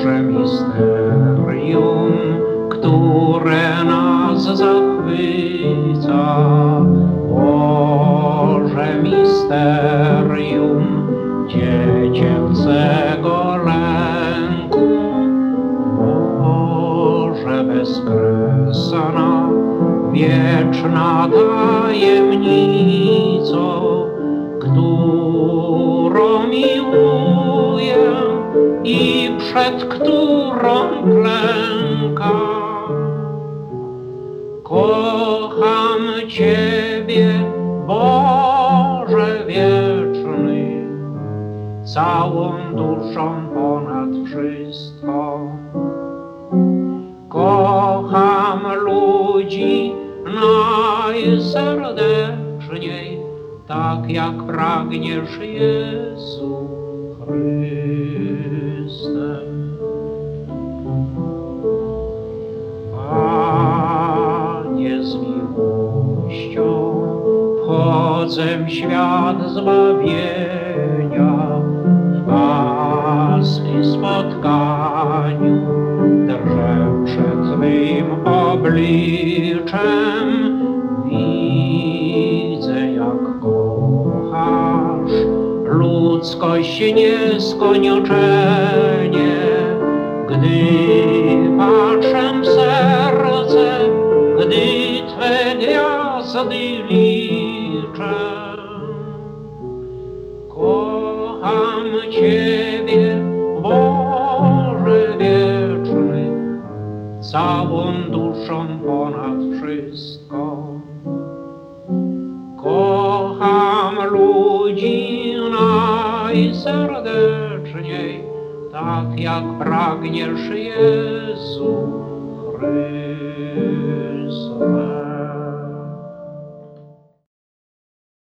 Boże misterium, które nas zachwyca. Boże misterium dziecięcego lęku. Boże bezkresna, wieczna tajemnico, którą miłuję i przed którą klękam. Kocham Ciebie, Boże wieczny, całą duszą ponad wszystko. Kocham ludzi najserdeczniej, tak jak pragniesz, Jezu Chryste. Panie, z miłością wchodzę w świat zbawienia, w łaski spotkaniu drżę przed Twoim obliczem. Widzę, jak kochasz ludzkość nieskończenie, gdy patrzę w serce, gdy Twe gwiazdy liczę. Kocham Ciebie, Boże wieczny, całą duszą ponad wszystko. Kocham ludzi najserdeczniej, tak jak pragniesz, Jezu Chryste.